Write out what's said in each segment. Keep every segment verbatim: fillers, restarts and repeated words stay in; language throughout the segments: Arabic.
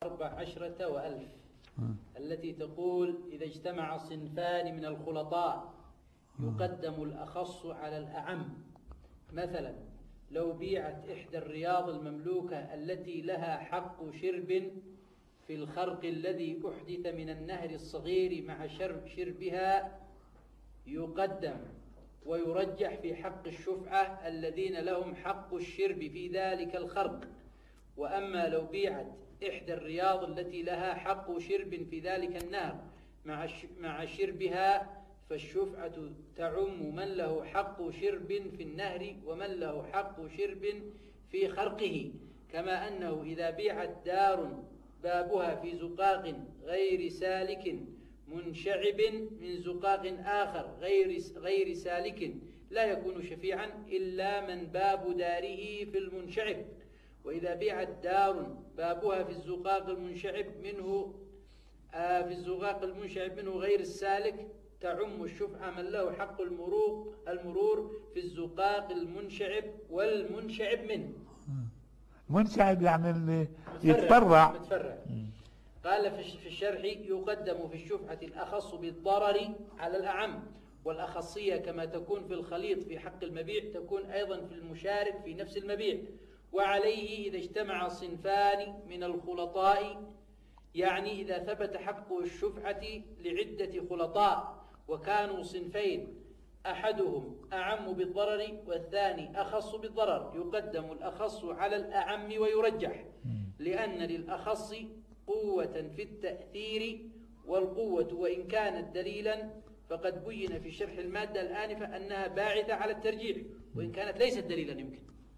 أربع عشرة وألف التي تقول إذا اجتمع صنفان من الخلطاء يقدم الأخص على الأعم. مثلا لو بيعت إحدى الرياض المملوكة التي لها حق شرب في الخرق الذي أحدث من النهر الصغير مع شرب شربها يقدم ويرجح في حق الشفعة الذين لهم حق الشرب في ذلك الخرق. وأما لو بيعت إحدى الرياض التي لها حق شرب في ذلك النهر مع مع شربها فالشفعة تعم من له حق شرب في النهر ومن له حق شرب في خرقه. كما أنه إذا بيعت دار بابها في زقاق غير سالك منشعب من زقاق آخر غير غير سالك لا يكون شفيعا إلا من باب داره في المنشعب. وإذا بيعت دار بابها في الزقاق المنشعب منه آه في الزقاق المنشعب منه غير السالك تعم الشفعة من له حق المرور المرور في الزقاق المنشعب والمنشعب منه. منشعب يعني اللي يتفرع. متفرع. قال في الشرح يقدم في الشفعة الأخص بالضرر على الأعم، والأخصية كما تكون في الخليط في حق المبيع تكون أيضا في المشارك في نفس المبيع. وعليه إذا اجتمع صنفان من الخلطاء، يعني إذا ثبت حق الشفعة لعدة خلطاء وكانوا صنفين أحدهم أعم بالضرر والثاني أخص بالضرر يقدم الأخص على الأعم ويرجح، لأن للأخص قوة في التأثير، والقوة وإن كانت دليلا فقد بين في شرح المادة الآنفة أنها باعثة على الترجيح وإن كانت ليست دليلا. يمكن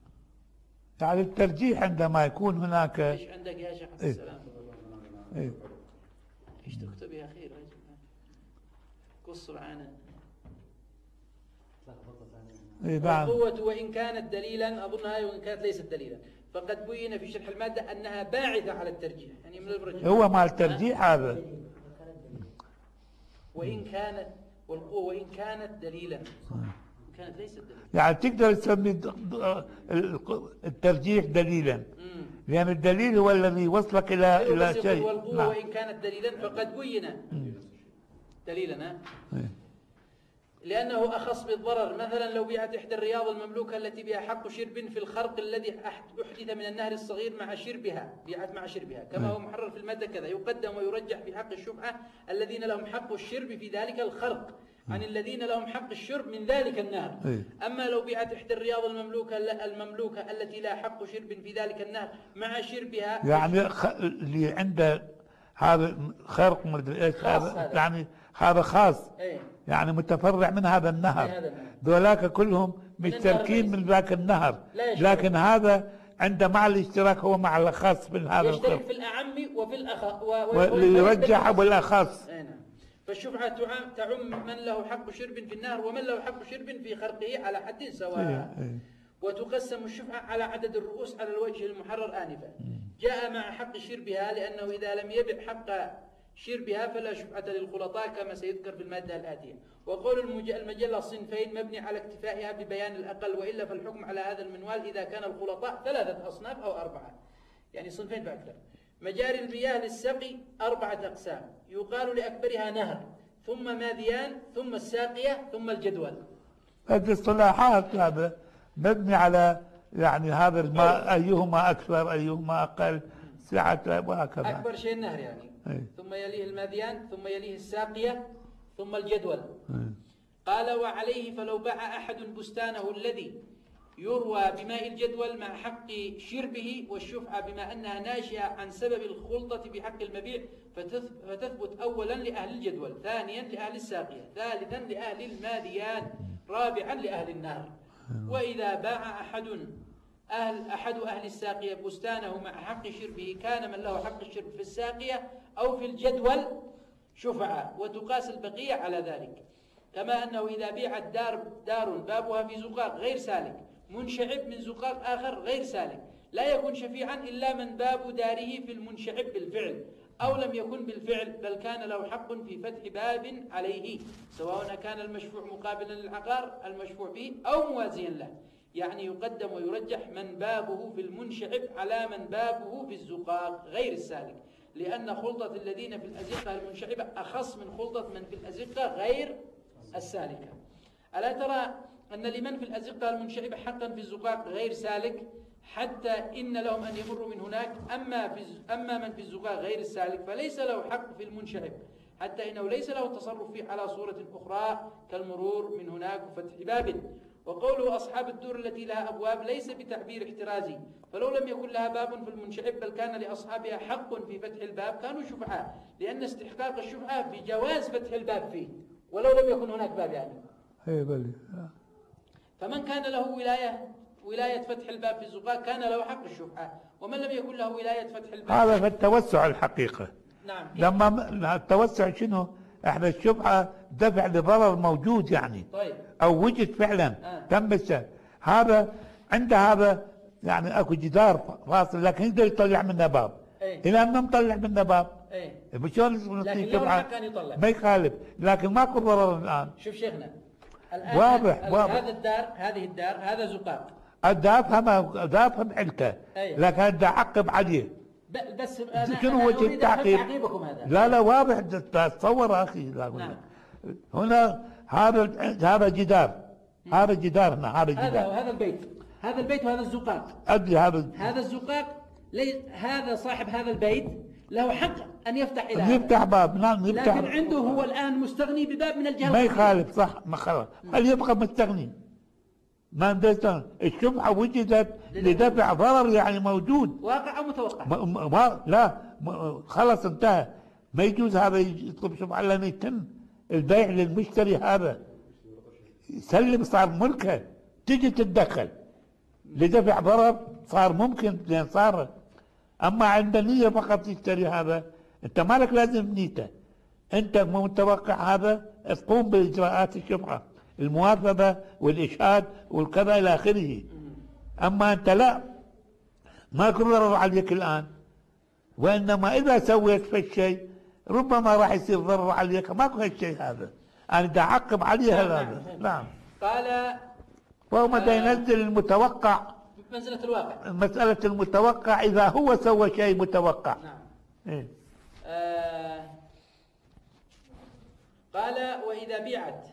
يعني الترجيح عندما يكون هناك. ايش عندك يا شيخ عبد السلام؟ ايه ايش تكتب يا اخي؟ قص معنا. القوة وإن كانت دليلا، أظنها وإن كانت ليست دليلا فقد بين في شرح المادة أنها باعثة على الترجيح، يعني من الرجح هو مع الترجيح هذا. وإن كانت والقوة وإن كانت دليلا كانت ليست دليلا، يعني تقدر تسمي الترجيح دليلا، لأن الدليل هو الذي يوصلك إلى إلى شيء. والقوة نعم. وإن كانت دليلا فقد بين دليلا، لأنه أخص بالضرر. مثلا لو بيعت إحدى الرياض المملوكة التي بها حق شرب في الخرق الذي أحدث من النهر الصغير مع شربها، بيعت مع شربها كما هو محرر في المادة كذا، يقدم ويرجح في حق الشفعة الذين لهم حق الشرب في ذلك الخرق عن الذين لهم حق الشرب من ذلك النهر. أما لو بيعت إحدى الرياض المملوكة المملوكة التي لا حق شرب في ذلك النهر مع شربها، يعني اللي عنده هذا خرق مدري ايش هذا، يعني هذا خاص ايه؟ يعني متفرع من هذا النهر، ذولاك كلهم مشتركين من ذاك النهر، لكن هذا عنده مع الاشتراك هو مع الأخص من هذا الخرق، يشترك في الأعم وفي الأخص ويرجح بالأخص. فالشفعة تعم من له حق شرب في النهر ومن له حق شرب في خرقه على حد سواء. وتقسم الشفعة على عدد الرؤوس على الوجه المحرر آنفا. جاء مع حق شربها لأنه إذا لم يبع حق شربها فلا شفعة للخلطاء كما سيذكر في المادة الآتية. وقول المجلة صنفين مبني على اكتفائها ببيان الأقل، وإلا فالحكم على هذا المنوال إذا كان الخلطاء ثلاثة أصناف أو أربعة، يعني صنفين فأكثر. مجاري المياه للسقي أربعة أقسام، يقال لأكبرها نهر ثم ماذيان ثم الساقية ثم الجدول. هذه الصلاحات هذا مبني على يعني هذا الماء أيهما أكثر أيهما أقل سعة وهكذا. أكبر شيء النهر يعني أي. ثم يليه الماذيان ثم يليه الساقية ثم الجدول. أي. قال وعليه فلو باع أحد بستانه الذي يروى بماء الجدول مع حق شربه والشفعة بما أنها ناشئة عن سبب الخلطة بحق المبيع فتثبت أولا لأهل الجدول، ثانيا لأهل الساقية، ثالثا لأهل الماذيان، رابعا لأهل النهر. وإذا باع أحد أهل أحد أهل الساقية بستانه مع حق شربه كان من له حق الشرب في الساقية أو في الجدول شفعة، وتقاس البقية على ذلك. كما أنه إذا بيعت دار دار بابها في زقاق غير سالك منشعب من زقاق آخر غير سالك لا يكون شفيعا إلا من باب داره في المنشعب بالفعل، أو لم يكن بالفعل بل كان له حق في فتح باب عليه، سواء كان المشفوع مقابلا للعقار المشفوع به أو موازيا له. يعني يقدم ويرجح من بابه في المنشعب على من بابه في الزقاق غير السالك، لأن خلطة الذين في الأزقة المنشعبة أخص من خلطة من في الأزقة غير السالكة. ألا ترى أن لمن في الأزقة المنشعبة حقا في الزقاق غير سالك، حتى إن لهم أن يمروا من هناك، أما, في أما من في الزقاق غير السالك فليس له حق في المنشعب، حتى إنه ليس له التصرف فيه على صورة أخرى كالمرور من هناك وفتح باب. وقوله أصحاب الدور التي لها أبواب ليس بتعبير احترازي، فلو لم يكن لها باب في المنشعب بل كان لأصحابها حق في فتح الباب كانوا شفعاء، لأن استحقاق الشفعاء في جواز فتح الباب فيه ولو لم يكن هناك باب يعني. اي بلي. فمن كان له ولاية ولاية فتح الباب في الزقاق كان له حق الشفعاء، ومن لم يكن له ولاية فتح الباب هذا في التوسع الحقيقة. نعم. لما التوسع شنو؟ احنا الشفعة دفع لضرر موجود يعني. طيب. او وجد فعلا آه. تم السنة. هذا عند هذا يعني اكو جدار فاصل لكن يقدر يطلع منه باب. ايه؟ الى ان مطلع منه باب. ايه؟ شلون لكن له حق ان يطلع. ما يخالف، لكن ماكو ضرر الان. شوف شيخنا الان واضح واضح. هذا الدار هذه الدار هذا زقاق. دا افهم دا افهم علته. ايه؟ لكن دا اعقب عليه. بس انا شنو وجه التعقيب؟ تعقيبكم هذا. لا لا واضح تصور اخي. لا نعم. هنا هذا هذا جدار، هذا جدار هنا، هذا جدار. هذا وهذا البيت، هذا البيت وهذا الزقاق. ادري هذا هذا الزقاق لي هذا صاحب هذا البيت له حق ان يفتح الى يفتح باب. نعم يفتح. لكن عنده هو الان مستغني بباب من الجهه ما يخالف صح، ما خلاص خليه يبقى مستغني. ما ندري الشبهه وجدت لدفع ضرر يعني موجود واقع او متوقع. ما ما لا ما خلص انتهى. ما يجوز هذا يطلب شبهه لان يتم البيع للمشتري، هذا يسلم صار ملكه، تجي تتدخل لدفع ضرر صار ممكن لان صار. اما عند نيه فقط تشتري هذا انت مالك لازم نيته، انت متوقع هذا تقوم باجراءات الشبهه الموافقه والاشهاد والكذا الى اخره. اما انت لا، ماكو ضرر عليك الان، وانما اذا سويت في الشيء ربما راح يصير ضرر عليك. ماكو هالشيء هذا، انا بدي اعقب عليه هذا. نعم. قال وهو متى ينزل المتوقع منزلة الواقع، مسألة المتوقع إذا هو سوى شيء متوقع. نعم. إيه؟ آه قال وإذا بيعت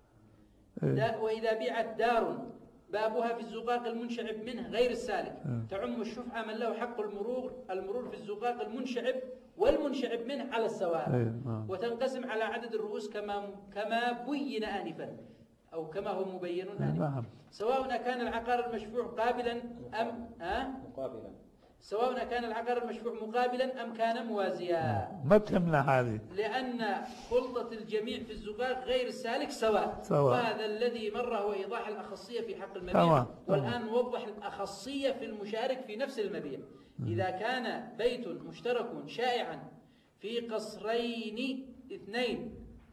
إيه؟ وإذا بيعت دار بابها في الزقاق المنشعب منه غير السالك إيه؟ تعم الشفعة من له حق المرور المرور في الزقاق المنشعب والمنشعب منه على السواء. إيه؟ آه. وتنقسم على عدد الرؤوس كما كما بين آنفا أو كما هو مبين آنفا، سواء كان العقار المشفوع قابلا أم أه؟ مقابلا سواء كان العقار المشفوع مقابلا أم كان موازيا. ما تهمنا هذه، لأن خلطة الجميع في الزقاق غير السالك سواء. سواء. وهذا الذي مر هو إيضاح الأخصية في حق المبيع. تمام. والآن نوضح الأخصية في المشارك في نفس المبيع. إذا كان بيت مشترك شائعا في قصرين اثنين،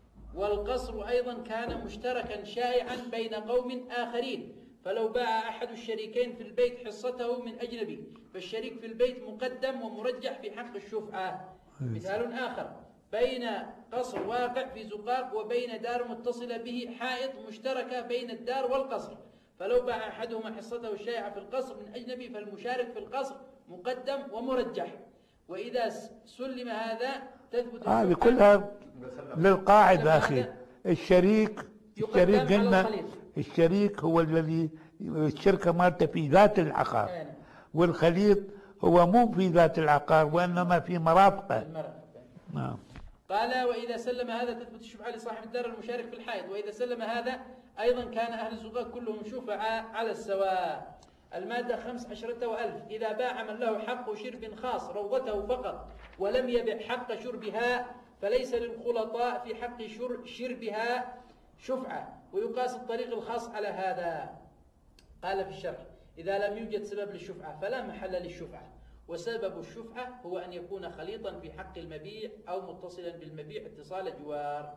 والقصر أيضا كان مشتركا شائعا بين قوم آخرين، فلو باع أحد الشريكين في البيت حصته من أجنبي فالشريك في البيت مقدم ومرجح في حق الشفعة. مثال آخر: بين قصر واقع في زقاق وبين دار متصلة به حائط مشتركة بين الدار والقصر، فلو باع أحدهما حصته الشائعة في القصر من أجنبي فالمشارك في القصر مقدم ومرجح. وإذا سلم هذا تثبت هذه كلها للقاعدة أخي. الشريك الشريك قلنا الشريك هو الذي الشركة مالته في ذات العقار، والخليط هو مو في ذات العقار وإنما في مرافقه. نعم. قال وإذا سلم هذا تثبت الشفعة لصاحب الدار المشارك في الحائط، وإذا سلم هذا أيضا كان أهل الزقاق كلهم شفعاء على السواء. المادة خمس عشرة وألف: إذا باع من له حق شرب خاص روضته فقط ولم يبع حق شربها فليس للخلطاء في حق شربها شفعة، ويقاس الطريق الخاص على هذا. قال في الشرح: إذا لم يوجد سبب للشفعة فلا محل للشفعة، وسبب الشفعة هو أن يكون خليطا في حق المبيع أو متصلا بالمبيع اتصال جوار.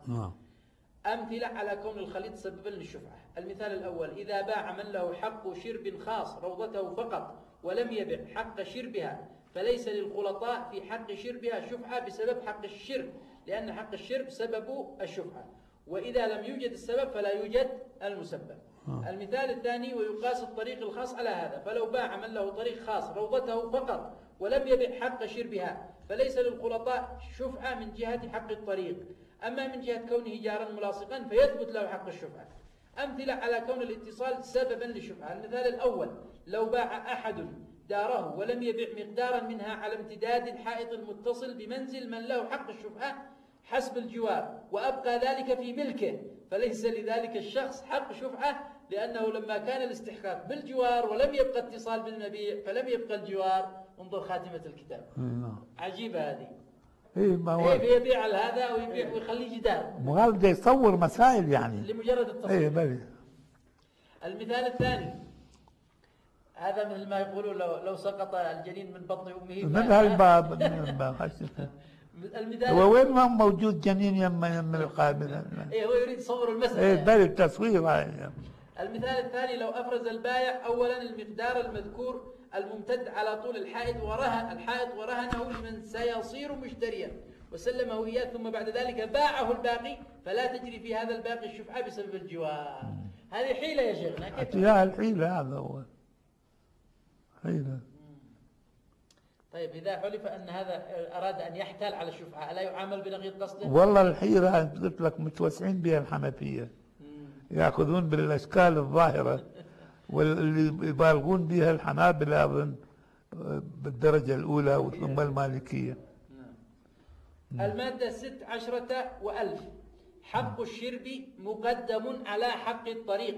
أمثلة على كون الخليط سببا للشفعة: المثال الأول: إذا باع من له حق شرب خاص روضته فقط ولم يبع حق شربها فليس للخلطاء في حق شربها شفعة بسبب حق الشرب، لأن حق الشرب سبب الشفعة، وإذا لم يوجد السبب فلا يوجد المسبب. المثال الثاني: ويقاس الطريق الخاص على هذا، فلو باع من له طريق خاص روضته فقط ولم يبع حق شربها، فليس للخلطاء شفعة من جهة حق الطريق، أما من جهة كونه جارا ملاصقا فيثبت له حق الشفعة. أمثلة على كون الاتصال سببا للشفعة: المثال الأول: لو باع أحد داره ولم يبع مقدارا منها على امتداد الحائط المتصل بمنزل من له حق الشفعة حسب الجوار، وأبقى ذلك في ملكه، فليس لذلك الشخص حق شفعة، لأنه لما كان الاستحقاق بالجوار ولم يبقى اتصال بالمبيع فلم يبقى الجوار. انظر خاتمة الكتاب. عجيبة هذه. ايه ما هو ايه يبيع على هذا ويبيع ويخليه جدار. وهذا بده يصور مسائل يعني لمجرد التصوير. ايه بلي. المثال الثاني، هذا مثل ما يقولون لو لو سقط الجنين من بطن امه من هالباب من الباب. المثال هو وين ما موجود جنين يم يم القابل. ايه هو يريد يصور المسألة. ايه بلي التصوير هاي. المثال الثاني: لو أفرز البائع أولا المقدار المذكور الممتد على طول الحائط ورهن الحائط ورهنه لمن سيصير مشتريا وسلمه إياه، ثم بعد ذلك باعه الباقي، فلا تجري في هذا الباقي الشفعة بسبب الجوار. هذه حيلة يا شيخنا. كيف؟ لا الحيلة هذا هو حيلة. طيب إذا حلف أن هذا أراد أن يحتال على الشفعة ألا يعامل بنقيض قصده؟ والله الحيلة قلت لك متوسعين بها الحنفية، يأخذون بالأشكال الظاهرة، واللي يبالغون بها الحنابلة أظن بالدرجة الأولى ثم المالكية. المادة ست عشرة وألف: حق الشرب مقدم على حق الطريق،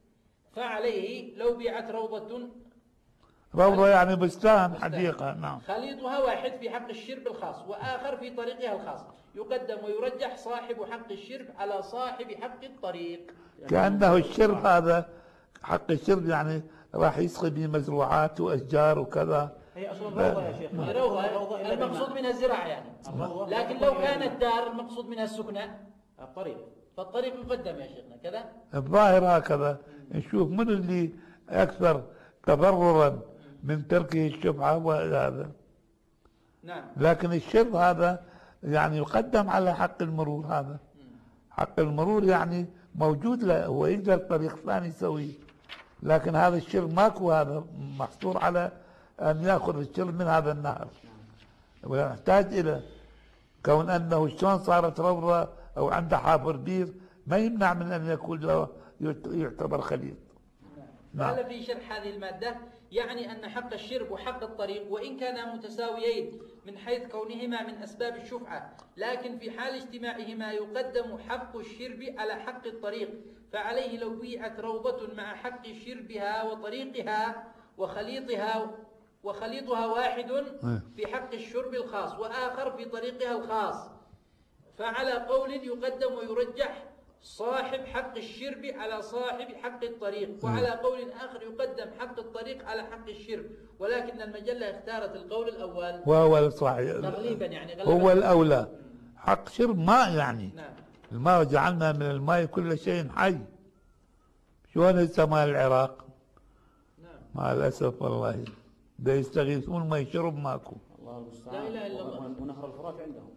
فعليه لو بيعت روضة. روضة يعني بستان حديقة. نعم. خليطها واحد في حق الشرب الخاص وآخر في طريقها الخاص، يقدم ويرجح صاحب حق الشرب على صاحب حق الطريق. كأنه الشرب هذا حق الشرب يعني راح يسقي به مزروعات وأشجار وكذا. هي أصلا روضة يا شيخ. روضة المقصود منها الزراعة يعني، لكن لو كانت دار المقصود منها السكنة الطريق، فالطريق يقدم يا شيخنا كذا. الظاهر هكذا. نشوف من اللي أكثر تضررا من تركه الشفعة وهذا. نعم. لكن الشرب هذا يعني يقدم على حق المرور. هذا حق المرور يعني موجود له، هو يقدر طريق ثاني يسويه، لكن هذا الشرب ماكو، هذا محصور على أن يأخذ الشرب من هذا النهر، ويحتاج إلى كون أنه شلون صارت روضة أو عنده حافر بير ما يمنع من أن يكون له يعتبر خليط. نعم. قال في شرح هذه المادة: يعني أن حق الشرب وحق الطريق وإن كانا متساويين من حيث كونهما من أسباب الشفعة، لكن في حال اجتماعهما يقدم حق الشرب على حق الطريق، فعليه لو بيعت روضة مع حق شربها وطريقها وخليطها وخليطها واحد في حق الشرب الخاص وآخر في طريقها الخاص، فعلى قول يقدم ويرجح صاحب حق الشرب على صاحب حق الطريق، وعلى قول آخر يقدم حق الطريق على حق الشرب، ولكن المجلة اختارت القول الأول وهو الصحيح تغليبا يعني هو الأولى. حق شرب ماء يعني. نعم. الماء جعلنا من الماء كل شيء حي. شلون هسه مال العراق؟ نعم. مع الأسف والله ده يستغيثون ما يشرب ماكو. الله المستعان. لا إله إلا الله. ونهر الفرات عندهم.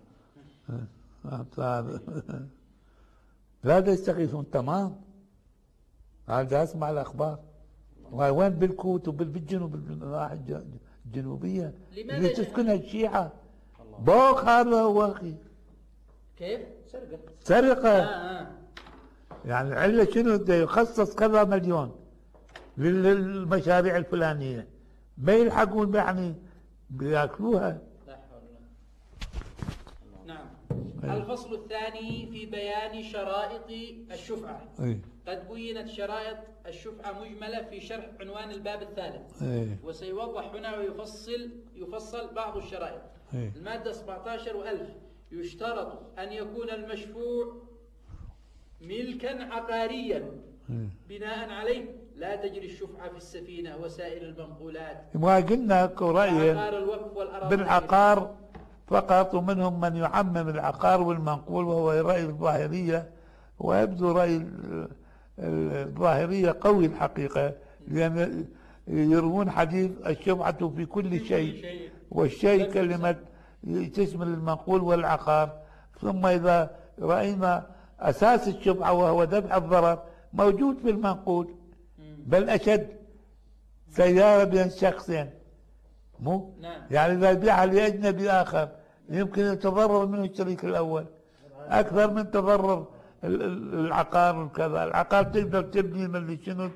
لا ده يستغيثون تمام. هذا اسمع الأخبار. وين بالكوت وبالجنوب الناحية الجنوبية اللي تسكنها الشيعة. بوق هذا هو أخي. كيف؟ سرقة. سرقة. آه آه. يعني العلة شنو؟ بده يخصص كذا مليون للمشاريع الفلانية، ما يلحقون يعني بياكلوها. لا حول ولا. نعم. الفصل الثاني في بيان شرائط الشفعة. أي. قد بينت شرائط الشفعة مجملة في شرح عنوان الباب الثالث. أي. وسيوضح هنا ويفصل يفصل بعض الشرائط. أي. المادة سبعة عشر وألف: يشترط أن يكون المشفوع ملكا عقاريا بناء عليه لا تجري الشفعة في السفينة وسائر المنقولات. ما قلنا رأي بالعقار فقط، ومنهم من يعمم العقار والمنقول وهو رأي الظاهرية، ويبدو رأي الظاهرية قوي الحقيقة، لأن يروون حديث الشفعة في كل شيء، والشيء كلمة تشمل المنقول والعقار. ثم إذا رأينا أساس الشفعة وهو دفع الضرر موجود في المنقول، بل أشد، سيارة بين شخصين مو؟ نعم. يعني إذا يبيعها لأجنبي آخر يمكن يتضرر منه الشريك الأول أكثر من تضرر العقار وكذا. العقار تقدر تبني من شنو،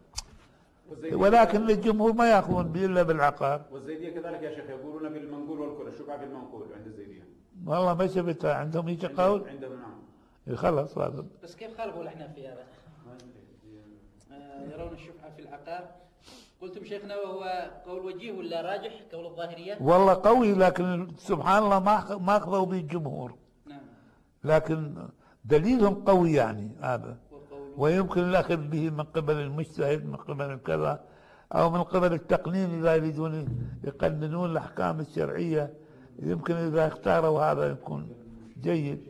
ولكن الجمهور ما ياخذون به الا بالعقار. والزيديه كذلك يا شيخ يقولون بالمنقول والكل، الشفعه بالمنقول عند الزيديه. والله ما شفتها عندهم هيك قول؟ عندهم نعم. خلص هذا. بس كيف خالفوا الاحناف في هذا؟ آه يرون الشفعه في العقار. قلتم شيخنا وهو قول وجيه ولا راجح قول الظاهريه؟ والله قوي، لكن سبحان الله ما ما اخذوا به الجمهور. نعم. لكن دليلهم قوي يعني هذا، ويمكن الأخذ به من قبل المجتهد، من قبل كذا، أو من قبل التقنين إذا يريدون يقننون الأحكام الشرعية، يمكن إذا اختاروا هذا يكون جيد.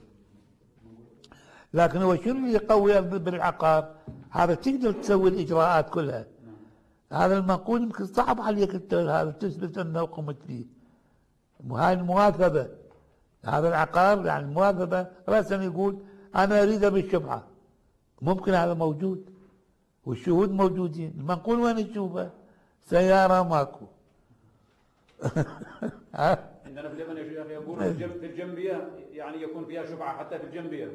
لكن هو شنو اللي يقوي بالعقار؟ هذا تقدر تسوي الإجراءات كلها. هذا المنقول يمكن صعب عليك أنت هذا تثبت أنه قمت به. وهاي المواثبة، هذا العقار يعني المواثبة رأسا يقول أنا أريد بالشفعة، ممكن هذا موجود والشهود موجودين. المنقول وين نشوفه؟ سيارة ماكو. عندنا في اليمن يا شيخ يقولون في الجنبية يعني يكون فيها شفعة حتى في الجنبية.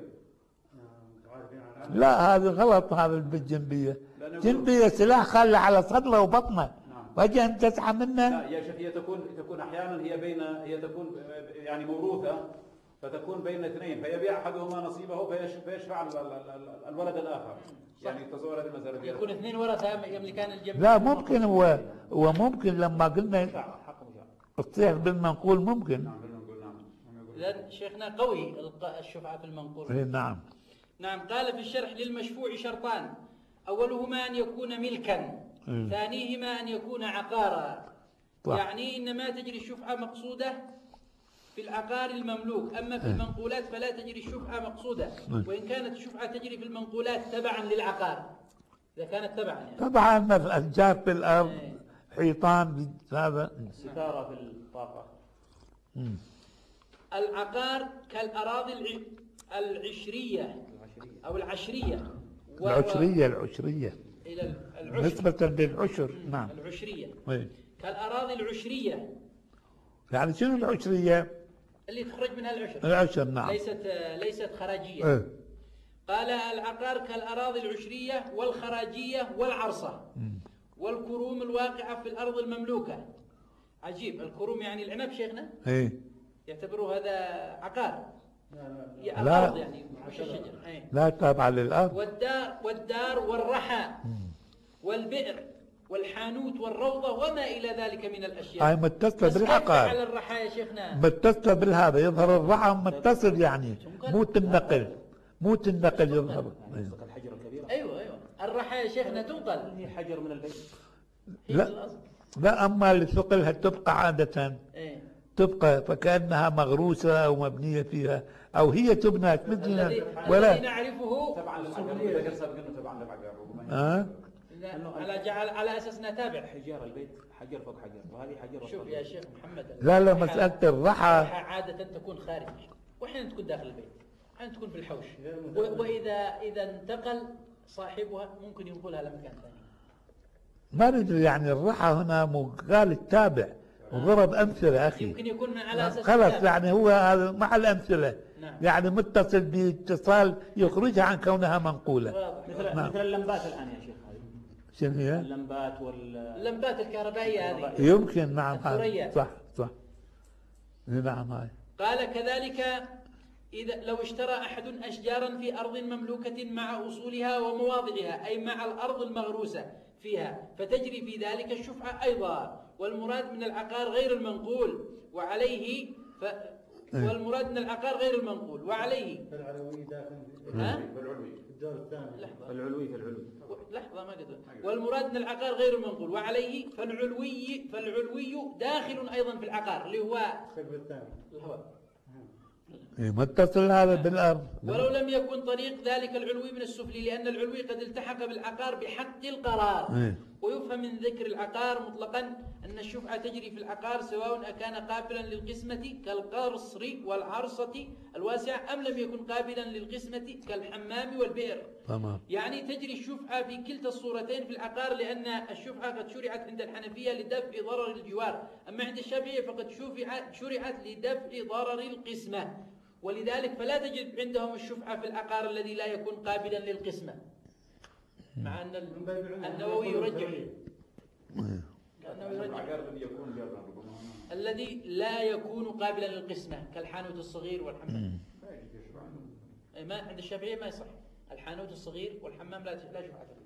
لا هذا غلط، هذا بالجنبية. جنبية سلاح خلى على صدره وبطنه، وجه أن تسعى منه. لا يا شيخ هي تكون تكون أحيانا هي بين هي تكون يعني موروثة، فتكون بين اثنين فيبيع احدهما نصيبه فيشفع الولد الاخر. يعني تصور هذه المساله يكون اثنين ورثه يملكان الجنب. لا ممكن، هو هو ممكن لما قلنا الصيغ بالمنقول ممكن. نعم بالمنقول نعم. اذا شيخنا قوي الشفعه في المنقول. اي نعم. نعم. قال في الشرح للمشفوع شرطان، اولهما ان يكون ملكا، ثانيهما ان يكون عقارا. طيب. يعني انما تجري الشفعه مقصوده في العقار المملوك، أما في المنقولات فلا تجري الشفعة مقصودة، وإن كانت الشفعة تجري في المنقولات تبعا للعقار، إذا كانت تبعا يعني. طبعا الأشجار في الأرض، حيطان هذا، الستارة في الطاقة. العقار كالأراضي العشرية أو العشرية. العشرية العشرية إلى العشر نسبة للعشر. نعم. العشرية وي. كالأراضي العشرية. يعني شنو العشرية؟ اللي تخرج منها العشر. العشر نعم. ليست ليست خراجية. ايه. قال العقار كالأراضي العشرية والخراجية والعرصة والكروم الواقعة في الأرض المملوكة. عجيب، الكروم يعني العنب شيخنا؟ ايه. يعتبروا هذا عقار؟ لا الأرض يعني مش الشجر. ايه. لا تابعة للأرض. والدار والدار والرحى والبئر والحانوت والروضة وما إلى ذلك من الأشياء. هاي متصلة بالعقار. على الرحى يا شيخنا؟ متصلة بالهذا، يظهر الرحى متصل يعني مو النقل، مو النقل يظهر. الحجر الكبير. أيوة أيوة الرحى يا شيخنا تنقل. هي حجر من البيت. لا لا، أما اللي ثقلها تبقى عادة. إيه؟ تبقى فكأنها مغروسة أو مبنية فيها، أو هي تبنى مثلنا ولا الذي نعرفه تبعا للعقار. تبعا للعقار. ها؟ على جعل على اساس نتابع حجار البيت حجر فوق حجر، وهذه حجر. شوف يا شيخ محمد، لا لا مسألة الرحى عادة تكون خارج، واحيانا تكون داخل البيت، احيانا تكون في الحوش، واذا اذا انتقل صاحبها ممكن ينقلها لمكان ثاني. ما ندري يعني الرحى هنا قال التابع وضرب امثله اخي. يمكن يكون من على اساس خلاص يعني هو هذا مع الامثله. نعم. يعني متصل باتصال يخرجها عن كونها منقوله. مثل نعم. مثل اللمبات الان يا شيخ. شنو هي؟ اللمبات وال اللمبات الكهربائية هذه يمكن. نعم هذه صح صح. نعم هاي. قال كذلك إذا لو اشترى أحد أشجارا في أرض مملوكة مع أصولها ومواضعها، أي مع الأرض المغروسة فيها، فتجري في ذلك الشفعة أيضا. والمراد من العقار غير المنقول وعليه ف... والمراد من العقار غير المنقول وعليه العلوي داخل. ها؟ الدور الثاني. لحظة. العلوي في العلوي. لحظة ما قدر. والمراد من العقار غير المنقول وعليه فالعلوي فالعلوي داخل أيضا في العقار اللي هو السقف الثاني. الهواء. متصل هذا بالأرض. ولو لم يكن طريق ذلك العلوي من السفلي، لأن العلوي قد التحق بالعقار بحق القرار. ويفهم من ذكر العقار مطلقا أن الشفعة تجري في العقار سواء أكان قابلا للقسمة كالقرصر والعرصة الواسعة أم لم يكن قابلا للقسمة كالحمام والبئر تمام. يعني تجري الشفعة في كلتا الصورتين في العقار، لأن الشفعة قد شرعت عند الحنفية لدفع ضرر الجوار، أما عند الشافعية فقد شرعت لدفع ضرر القسمة، ولذلك فلا تجد عندهم الشفعة في العقار الذي لا يكون قابلا للقسمة، مع أن النووي يرجح الذي لا يكون قابلا للقسمة كالحانوت الصغير والحمام. ما عند الشافعية ما يصح الحانوت الصغير والحمام لا لا شفعة فيه.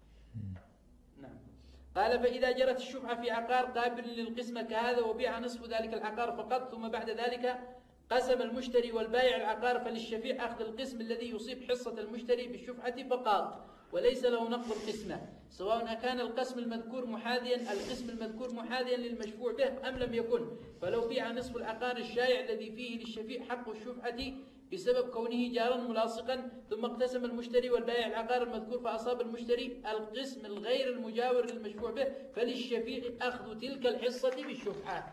نعم. قال فإذا جرت الشفعة في عقار قابل للقسمة كهذا وبيع نصف ذلك العقار فقط، ثم بعد ذلك قسم المشتري والبائع العقار، فللشفيع أخذ القسم الذي يصيب حصة المشتري بالشفعة فقط، وليس له نقض القسمة، سواء كان القسم المذكور محاذيا القسم المذكور محاذيا للمشفوع به أم لم يكن. فلو بيع نصف العقار الشائع الذي فيه للشفيع حق الشفعة بسبب كونه جارا ملاصقا، ثم اقتسم المشتري والبائع العقار المذكور فأصاب المشتري القسم الغير المجاور للمشفوع به، فللشفيع أخذ تلك الحصة بالشفعة.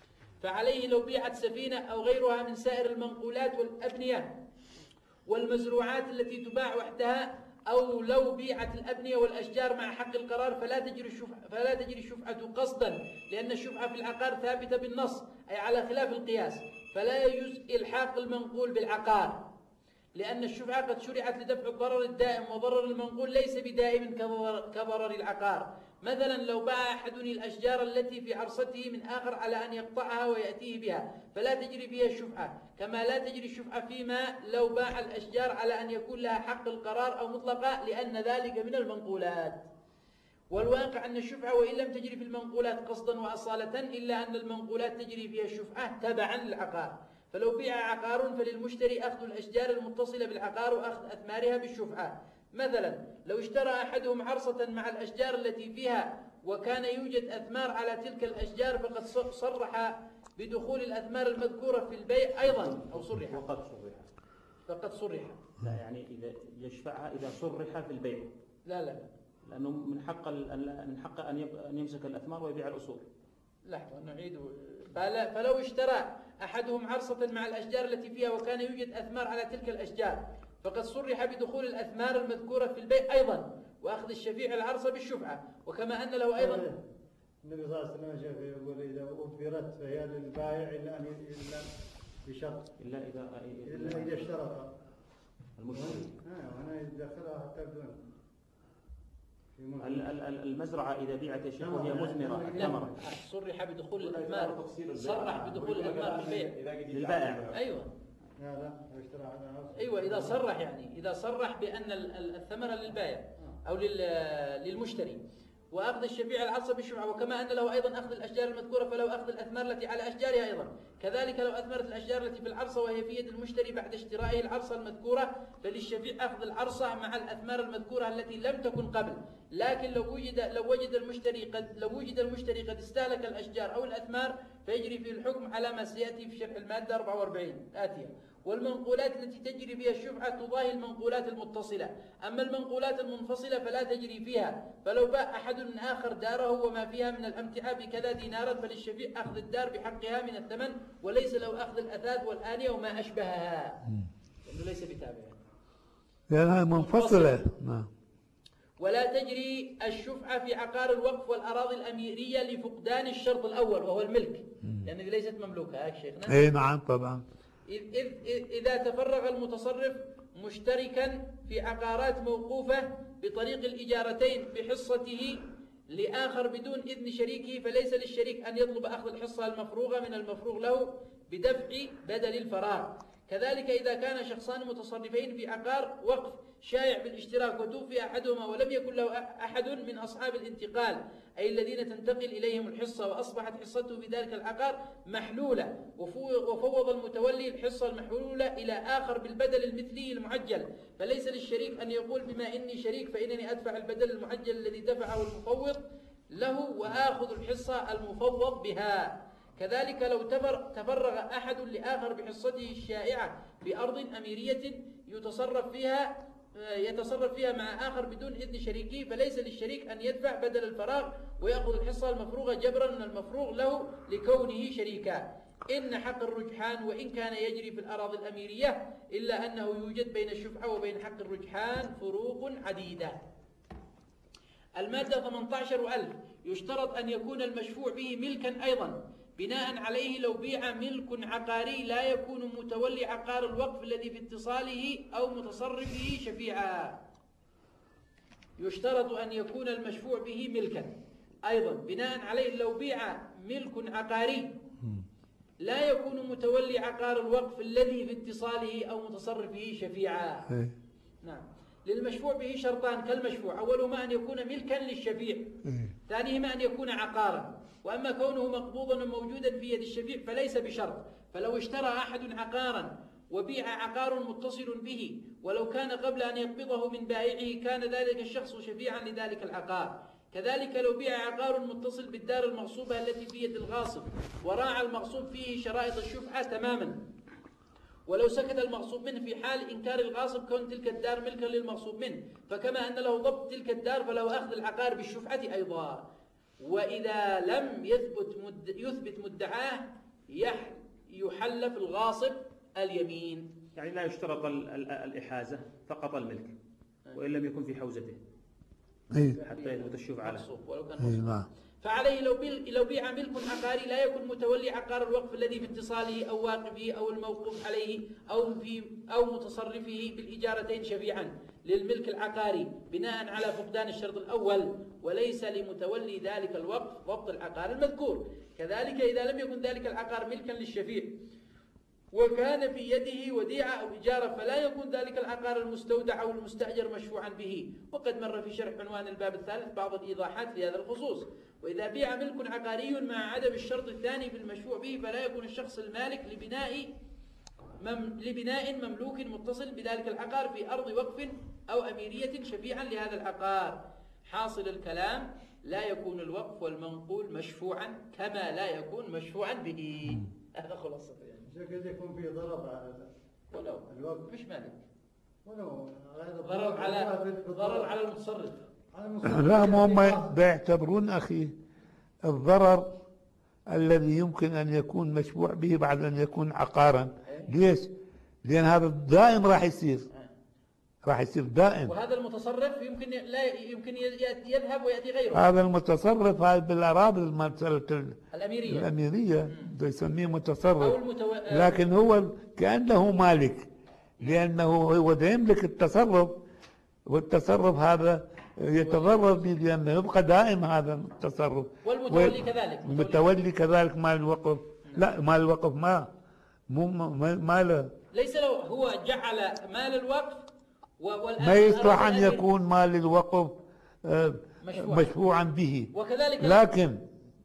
فعليه لو بيعت سفينة أو غيرها من سائر المنقولات والأبنية والمزروعات التي تباع وحدها، أو لو بيعت الأبنية والأشجار مع حق القرار، فلا تجري الشفعة فلا تجري الشفعة قصدا، لأن الشفعة في العقار ثابتة بالنص أي على خلاف القياس، فلا يجوز إلحاق المنقول بالعقار، لأن الشفعة قد شرعت لدفع الضرر الدائم، وضرر المنقول ليس بدائم كضرر العقار. مثلا لو باع أحدني الأشجار التي في عرصته من آخر على أن يقطعها ويأتيه بها، فلا تجري فيها الشفعة، كما لا تجري الشفعة فيما لو باع الأشجار على أن يكون لها حق القرار أو مطلقة، لأن ذلك من المنقولات. والواقع أن الشفعة وإن لم تجري في المنقولات قصدا وأصالة، إلا أن المنقولات تجري فيها الشفعة تبعا للعقار. فلو بيع عقار فللمشتري أخذ الأشجار المتصلة بالعقار وأخذ أثمارها بالشفعة. مثلا لو اشترى أحدهم عرصة مع الأشجار التي فيها وكان يوجد أثمار على تلك الأشجار، فقد صرح بدخول الأثمار المذكورة في البيع أيضا، أو صرح وقد صرح فقد صرح لا يعني إذا يشفعها إذا صرح في البيع، لا لا لأنه من حق من حق أن يمسك الأثمار ويبيع الأصول. لحظة نعيد. فلو اشترى أحدهم عرصة مع الأشجار التي فيها وكان يوجد أثمار على تلك الأشجار، فقد صرح بدخول الأثمار المذكورة في البيع أيضا، وأخذ الشفيع العرصة بالشفعة، وكما أن له أيضا النبي صلى الله عليه وسلم جاء يقول إذا أبرت فهي للبائع إلا أن إلا بشرط إلا إذا إلا إذا اشترط المشتري. آه وأنا يدخلها حتى بدون المزرعة إذا بيعت يا شيخ وهي مثمرة ثمرة، صرح بدخول الأثمار، صرح بدخول الأثمار في البيع للبائع. أيوة لا لا اشترى على أيوة إذا صرح، يعني إذا صرح بأن الثمرة للبائع أو للمشتري، وأخذ الشفيع العرصة بالشفعة، وكما أن له أيضا أخذ الأشجار المذكورة فلو أخذ الأثمار التي على أشجارها أيضا. كذلك لو أثمرت الأشجار التي في العرصة وهي في يد المشتري بعد اشترائه العرصة المذكورة، فللشفيع أخذ العرصة مع الأثمار المذكورة التي لم تكن قبل. لكن لو وجد لو وجد المشتري قد لو وجد المشتري قد استهلك الأشجار أو الأثمار، فيجري فيه الحكم على ما سيأتي في شرح المادة أربعة وأربعين آتية. والمنقولات التي تجري فيها الشفعة تضاهي المنقولات المتصلة، أما المنقولات المنفصلة فلا تجري فيها. فلو باع أحد من آخر داره وما فيها من الأمتعة بكذا دينارا، فللشفيع أخذ الدار بحقها من الثمن، وليس له أخذ الأثاث والآنية وما أشبهها، لأنه ليس بتابع، لأنها منفصلة. نعم. ولا تجري الشفعة في عقار الوقف والأراضي الأميرية لفقدان الشرط الأول وهو الملك، لأن يعني ليست مملوكة. هاك شيخنا. أي نعم طبعا. إذ إذ إذا تفرغ المتصرف مشتركا في عقارات موقوفة بطريق الإجارتين بحصته لآخر بدون إذن شريكه، فليس للشريك أن يطلب أخذ الحصة المفروغة من المفروغ له بدفع بدل الفراغ. كذلك إذا كان شخصان متصرفين في عقار وقف شائع بالاشتراك وتوفي أحدهما ولم يكن له أحد من أصحاب الانتقال، أي الذين تنتقل إليهم الحصة، وأصبحت حصته في ذلك العقار محلولة، وفوض المتولي الحصة المحلولة إلى آخر بالبدل المثلي المعجل، فليس للشريك أن يقول بما إني شريك فإنني أدفع البدل المعجل الذي دفعه المفوض له وآخذ الحصة المفوض بها. كذلك لو تفرغ أحد لآخر بحصته الشائعة بأرض أميرية يتصرف فيها يتصرف فيها مع آخر بدون إذن شريكه، فليس للشريك أن يدفع بدل الفراغ ويأخذ الحصة المفروغة جبرا من المفروغ له لكونه شريكا. إن حق الرجحان وإن كان يجري في الأراضي الأميرية إلا أنه يوجد بين الشفعة وبين حق الرجحان فروق عديدة. المادة ثمانية عشر وألف يشترط أن يكون المشفوع به ملكا أيضا، بناء عليه لو بيع ملك عقاري لا يكون متولي عقار الوقف الذي في اتصاله أو متصرفه شفيعا. يشترط أن يكون المشفوع به ملكا أيضا، بناء عليه لو بيع ملك عقاري لا يكون متولي عقار الوقف الذي في اتصاله أو متصرفه شفيعا. نعم. للمشفوع به شرطان كالمشفوع، أولهما أن يكون ملكا للشفيع، ثانيهما أن يكون عقارا. وأما كونه مقبوضا وموجودا في يد الشفيع فليس بشرط، فلو اشترى أحد عقارا وبيع عقار متصل به ولو كان قبل أن يقبضه من بائعه كان ذلك الشخص شفيعا لذلك العقار. كذلك لو بيع عقار متصل بالدار المغصوبة التي في يد الغاصب وراعى المغصوب فيه شرائط الشفعة تماما، ولو سكت المغصوب منه في حال إنكار الغاصب كون تلك الدار ملكا للمغصوب منه، فكما أن له ضبط تلك الدار فله أخذ العقار بالشفعة أيضا. وإذا لم يثبت مد يثبت مدعاه يحلف الغاصب اليمين. يعني لا يشترط الإحازة، فقط الملك، وإن لم يكن في حوزته حتى يثبت الشفعة له. ولو كان فعليه لو لو بيع ملك عقاري لا يكون متولي عقار الوقف الذي في اتصاله أو واقفه أو الموقوف عليه أو في أو متصرفه بالإجارتين شفيعا للملك العقاري بناء على فقدان الشرط الأول، وليس لمتولي ذلك الوقف ضبط العقار المذكور. كذلك إذا لم يكن ذلك العقار ملكا للشفيع وكان في يده وديعة أو إجارة فلا يكون ذلك العقار المستودع أو المستأجر مشفوعا به. وقد مر في شرح عنوان الباب الثالث بعض الإيضاحات في هذا الخصوص. وإذا بيع ملك عقاري مع عدم الشرط الثاني في المشفوع به فلا يكون الشخص المالك لبناء مم لبناء مملوك متصل بذلك العقار في أرض وقف أو أميرية شفيعا لهذا العقار. حاصل الكلام لا يكون الوقف والمنقول مشفوعا كما لا يكون مشفوعا به. هذا خلاصة يعني. قد يكون في ضرر على ولو الوقف مش مالك، ولو ضرر على ضرر على المتصرف. لا، ما هم بيعتبرون أخي الضرر الذي يمكن أن يكون مشفوع به بعد أن يكون عقارا. ليش؟ لأن هذا دائم راح يصير راح يصير دائم. وهذا المتصرف يمكن لا يمكن يذهب ويأتي غيره. هذا المتصرف هذا بالأراضي الأميرية الأميرية يسميه متصرف، أو المتو... لكن هو كأنه مالك، لأنه هو يملك التصرف، والتصرف هذا يتضرر به لأنه يبقى دائم هذا التصرف. والمتولي و... كذلك المتولي كذلك مال الوقف. لا، مال الوقف ما مو ماله، ليس له، هو جعل مال الوقف ما يصلح أن يكون مال الوقف مشفوعا, مشفوعا به. وكذلك لكن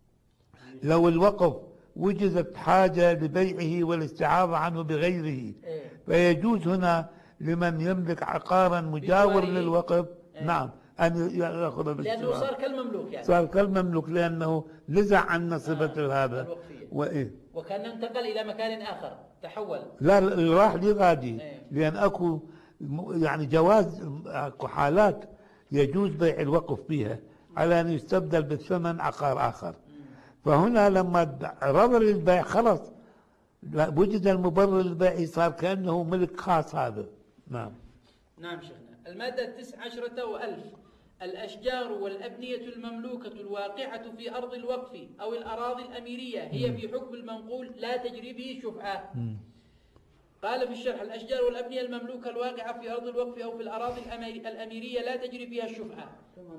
لو الوقف وجدت حاجة لبيعه والاستعاضة عنه بغيره فيجوز هنا لمن يملك عقارا مجاور للوقف نعم أن يأخذ بالشراء، لأنه صار كالمملوك يعني. صار كالمملوك لأنه نزع عن نصيبة آه هذا وإيه وكان انتقل إلى مكان آخر، تحول. لا راح لغادي، لأن أكو يعني جواز، أكو حالات يجوز بيع الوقف فيها على أن يستبدل بالثمن عقار آخر. فهنا لما رضى للبيع خلص وجد المبرر للبيع صار كأنه ملك خاص هذا. نعم نعم شيخنا. المادة التسعة عشرة وألف الأشجار والأبنية المملوكة الواقعة في أرض الوقف أو الأراضي الأميرية هي في حكم المنقول لا تجري به شفعة. قال في الشرح: الأشجار والأبنية المملوكة الواقعة في أرض الوقف أو في الأراضي الأميرية لا تجري فيها الشفعة،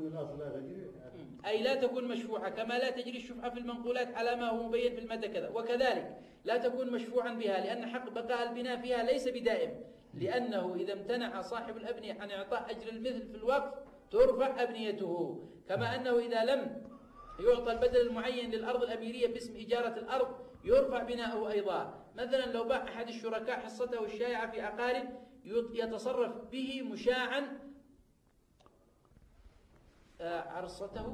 أي لا تكون مشفوعة كما لا تجري الشفعة في المنقولات على ما هو مبين في المادة كذا. وكذلك لا تكون مشفوعا بها لأن حق بقاء البناء فيها ليس بدائم، لأنه إذا امتنع صاحب الأبنية عن إعطاء أجر المثل في الوقف ترفع أبنيته، كما أنه إذا لم يعطى البدل المعين للأرض الأميرية باسم إجارة الأرض يرفع بناؤه أيضا. مثلا لو باع أحد الشركاء حصته الشائعة في عقار يتصرف به مشاعا عرصته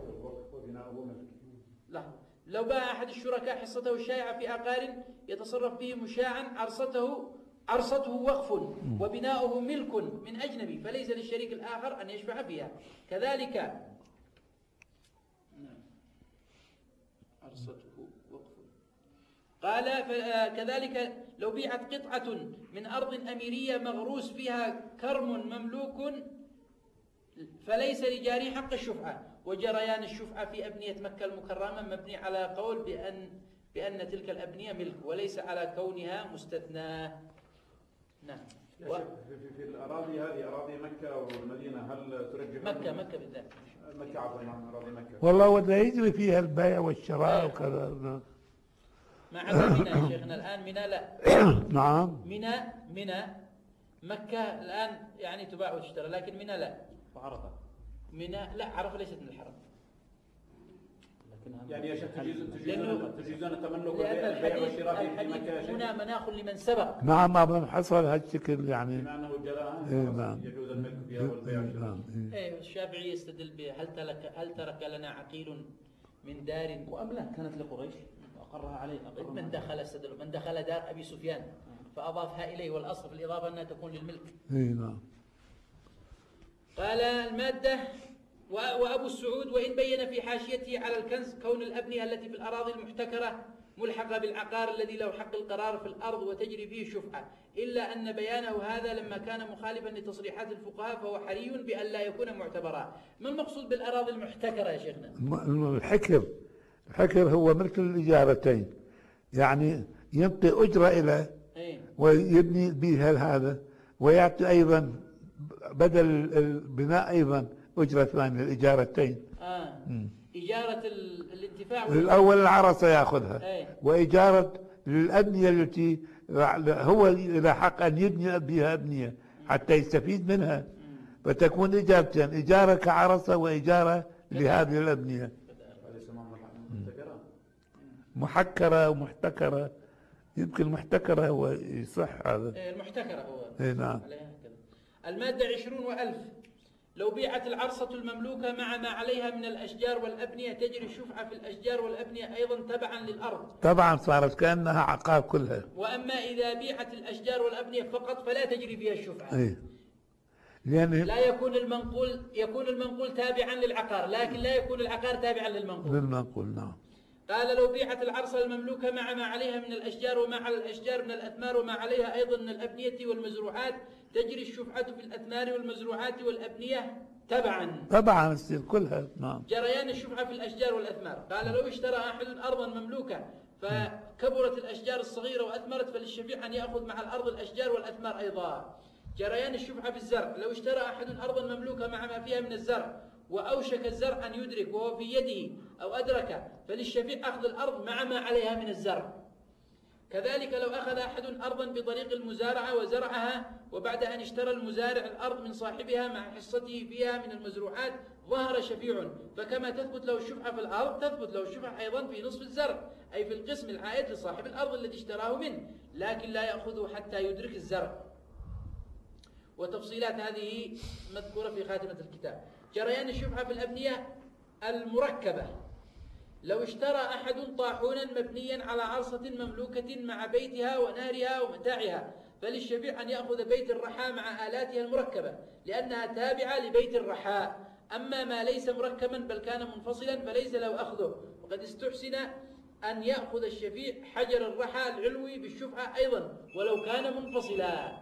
لا لو باع أحد الشركاء حصته الشائعة في عقار يتصرف به مشاعا عرصته عرصته وقف وبناؤه ملك من أجنبي فليس للشريك الآخر أن يشفع فيها. كذلك عرصته وقف قال كذلك لو بيعت قطعة من أرض أميرية مغروس فيها كرم مملوك فليس لجاري حق الشفعة. وجريان الشفعة في أبنية مكة المكرمة مبني على قول بأن بأن تلك الأبنية ملك وليس على كونها مستثنى. نعم. و... في, في, في الأراضي هذه أراضي مكة والمدينة هل ترجح مكة مكة بالذات مكة عفوا نعم أراضي مكة والله وده يجري فيها البيع والشراء وكذا. ما عدا منى يا شيخنا الآن منى لا. نعم. منى منى مكة الآن يعني تباع وتشترى لكن منى لا. وعرفة منى لا عرفة ليست من الحرم. يعني يا شيخ تجيزون تجيزون التملك والبيع والشراء في مكة يا شيخ؟ هنا مناخ لمن سبق. نعم ما حصل هالشكل يعني. بما أنه جراء نعم. يجوز الملك فيها والبيع والشراء. إيه الشافعي يستدل به هل ترك هل ترك لنا عقيل من دار وأملاك كانت لقريش أقرها عليه. أقر من دخل استدل من دخل دار أبي سفيان فأضافها إليه والأصل في الإضافة أنها تكون للملك. إيه نعم. قال المادة وأبو السعود وإن بين في حاشيته على الكنز كون الأبنية التي في الأراضي المحتكرة ملحقة بالعقار الذي له حق القرار في الأرض وتجري فيه الشفعة إلا أن بيانه هذا لما كان مخالفا لتصريحات الفقهاء فهو حري بأن لا يكون معتبرا. ما المقصود بالأراضي المحتكرة يا شيخنا؟ الحكر الحكر هو مثل الإجارتين يعني ينطي أجرة إلى ويبني بها هذا ويعطي أيضا بدل البناء أيضا أجرة ثانية الإجارتين. آه. إجارة الانتفاع الأول العرصة يأخذها ايه؟ وإجارة الأبنية التي هو له حق أن يبني بها أبنية حتى يستفيد منها. مم. فتكون إجارتين إجارة كعرصة وإجارة لهذه الأبنية. محكرة ومحتكرة يمكن محتكرة هو يصح هذا. ايه المحتكرة هو. ايه نعم. المادة عشرون وألف لو بيعت العرصة المملوكة مع ما عليها من الأشجار والأبنية تجري الشفعة في الأشجار والأبنية أيضا تبعا للأرض. طبعا صارت كأنها عقار كلها. وأما إذا بيعت الأشجار والأبنية فقط فلا تجري فيها الشفعة. ايه. لأن لا يكون المنقول يكون المنقول تابعا للعقار لكن لا يكون العقار تابعا للمنقول. للمنقول نعم. قال لو بيعت العرصة المملوكة مع ما عليها من الأشجار وما على الأشجار من الأثمار وما عليها أيضا من الأبنية والمزروعات تجري الشفعة في الأثمار والمزروعات والأبنية تبعا. طبعا تصير كلها نعم. جريان الشفعة في الأشجار والأثمار. قال لو اشترى أحد أرضا مملوكة فكبرت الأشجار الصغيرة وأثمرت فللشفيع أن يأخذ مع الأرض الأشجار والأثمار أيضا. جريان الشفعة في الزرع لو اشترى أحد أرضا مملوكة مع ما فيها من الزرع وأوشك الزرع أن يدرك وهو في يده أو أدرك فللشفيع أخذ الأرض مع ما عليها من الزرع. كذلك لو أخذ أحد أرضا بطريق المزارعة وزرعها وبعد أن اشترى المزارع الأرض من صاحبها مع حصته فيها من المزروعات ظهر شفيع فكما تثبت له الشفعة في الأرض تثبت له الشفعة أيضا في نصف الزرع أي في القسم العائد لصاحب الأرض الذي اشتراه منه لكن لا يأخذه حتى يدرك الزرع. وتفصيلات هذه مذكورة في خاتمة الكتاب. جريان الشفعة في الأبنية المركبة لو اشترى أحد طاحونا مبنيا على عرصة مملوكة مع بيتها ونارها ومتاعها فللشفيع أن يأخذ بيت الرحاء مع آلاتها المركبة لأنها تابعة لبيت الرحاء. أما ما ليس مركبا بل كان منفصلا فليس له أخذه. وقد استحسن أن يأخذ الشفيع حجر الرحاء العلوي بالشفعة أيضا ولو كان منفصلا.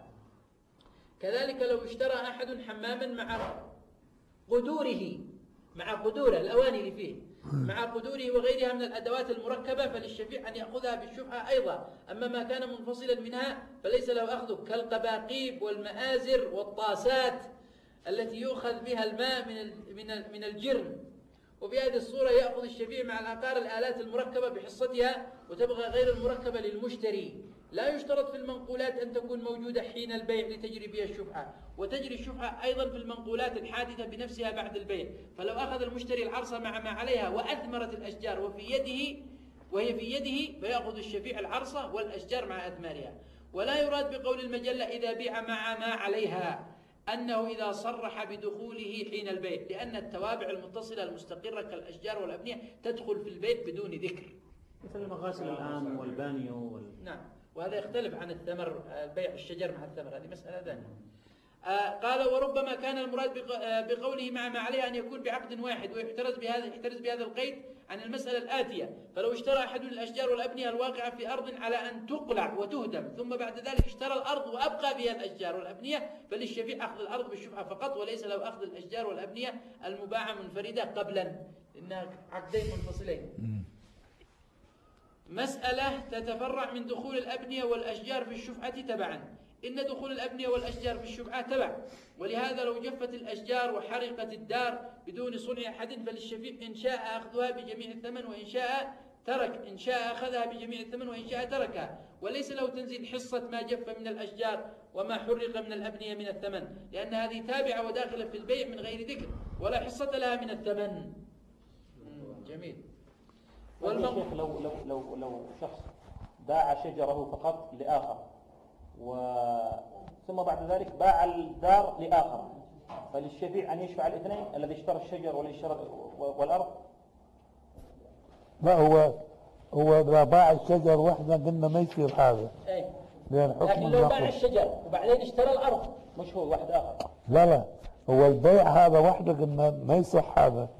كذلك لو اشترى أحد حماما مع قدوره مع قدوره الأواني اللي فيه مع قدوره وغيرها من الأدوات المركبة فللشفيع أن يأخذها بالشفعة أيضا. أما ما كان منفصلا منها فليس له أخذه كالقباقيب والمآزر والطاسات التي يؤخذ بها الماء من من الجرم. وفي هذه الصورة يأخذ الشفيع مع العقار الآلات المركبة بحصتها وتبقى غير المركبة للمشتري. لا يشترط في المنقولات أن تكون موجودة حين البيع لتجري بها الشفعة وتجري الشفعة أيضا في المنقولات الحادثة بنفسها بعد البيع. فلو أخذ المشتري العرصة مع ما عليها وأثمرت الأشجار وفي يده وهي في يده فيأخذ الشفيع العرصة والأشجار مع أثمارها. ولا يراد بقول المجلة إذا بيع مع ما عليها أنه إذا صرح بدخوله حين البيع لأن التوابع المتصلة المستقرة كالأشجار والأبنية تدخل في البيت بدون ذكر مثل المغاسل الآن والبانيو وال... نعم. وهذا يختلف عن الثمر بيع الشجر مع الثمر هذه مسألة ثانية. آه قال وربما كان المراد بقوله مع ما عليه أن يكون بعقد واحد ويحترز بهذا يحترز بهذا القيد عن المسألة الآتية: فلو اشترى أحد الأشجار والأبنية الواقعة في أرض على أن تقلع وتهدم، ثم بعد ذلك اشترى الأرض وأبقى فيها الأشجار والأبنية، فللشفيع أخذ الأرض بالشفعة فقط، وليس له أخذ الأشجار والأبنية المباعة منفردة قبلا، إنها عقدين منفصلين. مسألة تتفرع من دخول الأبنية والأشجار في الشفعة تبعا. إن دخول الأبنية والأشجار في الشفعة تبع، ولهذا لو جفت الأشجار وحرقت الدار بدون صنع أحد فللشفيع إن شاء أخذها بجميع الثمن وإن شاء ترك، إن شاء أخذها بجميع الثمن وإن شاء تركها، وليس له تنزيل حصة ما جف من الأشجار وما حرق من الأبنية من الثمن، لأن هذه تابعة وداخلة في البيع من غير ذكر، ولا حصة لها من الثمن. جميل. والموقف لو لو لو لو شخص باع شجره فقط لآخر و ثم بعد ذلك باع الدار لآخر، فللشفيع أن يشفع الاثنين، الذي اشترى الشجر والذي اشترى والأرض. لا، هو هو إذا باع الشجر وحده قلنا ما يصير هذا. أي. لأن حكم لكن لو باع الشجر وبعدين اشترى الأرض مش هو واحد آخر. لا لا، هو البيع هذا وحده قلنا ما يصح هذا.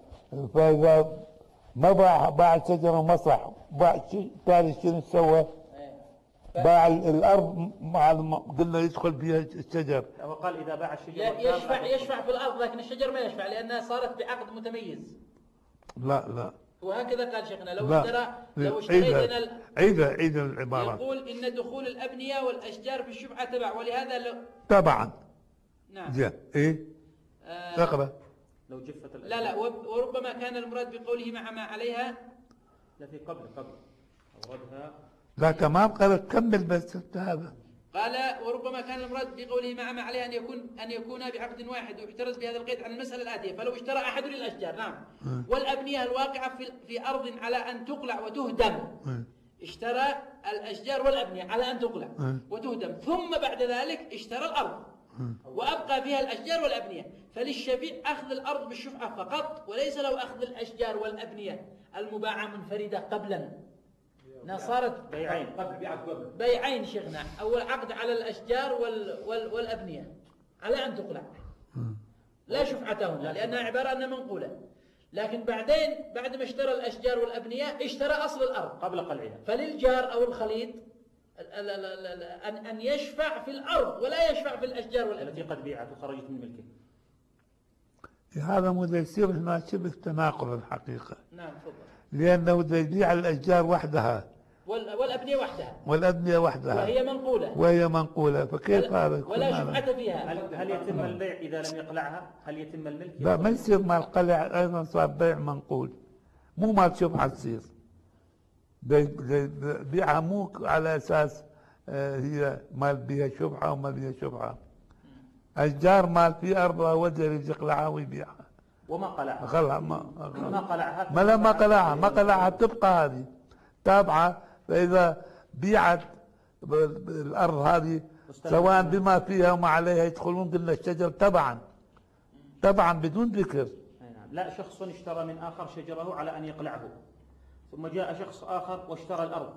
فإذا ما باع باع الشجر وما صح، باع شيء ثاني شنو سوى؟ باع الارض مع قلنا يدخل فيها الشجر. هو قال اذا باع الشجر يشفع يشفع في الارض، لكن الشجر ما يشفع لانها صارت بعقد متميز. لا لا، وهكذا قال شيخنا. لو اشترى لو اشتريتنا عيد عيد العباره. يقول ان دخول الابنيه والاشجار في الشفعه تبع، ولهذا لو تبعا. نعم. زين. ايه؟ آه اقرا. لو جفت الأشجار. لا لا، وربما كان المراد بقوله مع ما عليها. لا، في قبل قبل أوردها. لا تمام، قال كمل بس هذا. قال وربما كان المراد بقوله مع ما عليه أن يكون أن يكونا بعقد واحد، ويحترز بهذا القيد عن المسألة الآتية: فلو اشترى أحد الأشجار نعم م. والأبنية الواقعة في في أرض على أن تقلع وتهدم، م. اشترى الأشجار والأبنية على أن تقلع م. وتهدم، ثم بعد ذلك اشترى الأرض م. وأبقى فيها الأشجار والأبنية، فللشفيع أخذ الأرض بالشفعة فقط، وليس له أخذ الأشجار والأبنية المباعة منفردة قبلا. صارت بيعين بيعين شيخنا، أول عقد على الأشجار وال وال والأبنية على أن تقلع، لا شفعتهم لأنها عبارة عن منقولة، لكن بعدين بعد ما اشترى الأشجار والأبنية اشترى أصل الأرض قبل قلعها، فللجار أو الخليط أن أن يشفع في الأرض ولا يشفع في الأشجار والأبنية التي قد بيعت وخرجت من ملكه. هذا مو يصير هنا شبه تناقض الحقيقة. نعم تفضل. لأنه يبيع الأشجار وحدها والأبنية وحدها والأبنية وحدها وهي منقولة وهي منقولة فكيف هذا؟ ولا شفعة فيها. هل, هل يتم البيع إذا لم يقلعها؟ هل يتم الملك؟ لا، ما يصير مال قلع، أيضا صار بيع منقول، مو مال شفعة تصير. بيعها مو على أساس هي مال بيها شفعة وما بيها شفعة. أشجار مال في أرضها وجر يقلعها ويبيعها. وما قلعها. غلع ما ما قلعها. ما لا ما قلعها ما قلعها تبقى هذه تابعة. فإذا بيعت الأرض هذه سواء بما فيها وما عليها يدخلون ضمن الشجر تبعا تبعا بدون ذكر. لا، شخص اشترى من آخر شجره على أن يقلعه، ثم جاء شخص آخر واشترى الأرض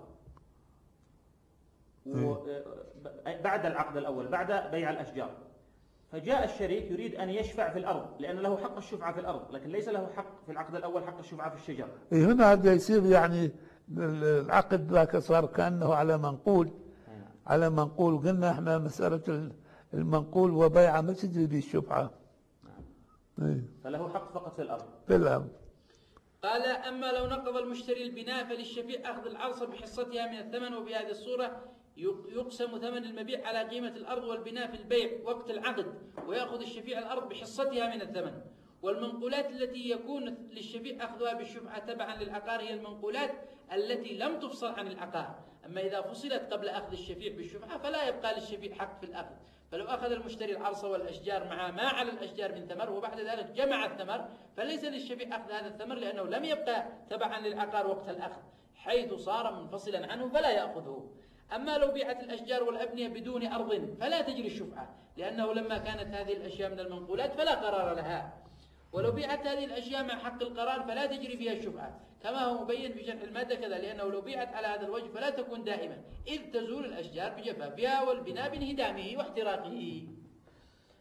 بعد العقد الأول بعد بيع الأشجار، فجاء الشريك يريد أن يشفع في الأرض لأن له حق الشفعة في الأرض، لكن ليس له حق في العقد الأول حق الشفعة في الشجر. هنا هذا يصير يعني العقد ذاك صار كأنه على منقول على منقول. قلنا احنا مسألة المنقول وبيعه ما تجري به الشفعة. نعم. فله حق فقط في الأرض. في الأرض. قال: أما لو نقض المشتري البناء فللشفيع أخذ العرصة بحصتها من الثمن، وبهذه الصورة يقسم ثمن المبيع على قيمة الأرض والبناء في البيع وقت العقد، ويأخذ الشفيع الأرض بحصتها من الثمن. والمنقولات التي يكون للشفيع أخذها بالشفعة تبعا للعقار هي المنقولات التي لم تفصل عن العقار. أما إذا فصلت قبل أخذ الشفيع بالشفعة فلا يبقى للشفيع حق في الأخذ. فلو أخذ المشتري العرصة والأشجار مع ما على الأشجار من ثمر وبعد ذلك جمع الثمر، فليس للشفيع أخذ هذا الثمر لأنه لم يبقى تبعا للعقار وقت الأخذ، حيث صار منفصلا عنه فلا يأخذه. أما لو بيعت الأشجار والأبنية بدون أرض فلا تجري الشفعة، لأنه لما كانت هذه الأشياء من المنقولات فلا قرار لها. ولو بيعت هذه الأشياء مع حق القرار فلا تجري فيها الشفعة، كما هو مبين في شرح المادة كذا، لأنه لو بيعت على هذا الوجه فلا تكون دائما، إذ تزول الأشجار بجفافها والبناء بانهدامه واحتراقه.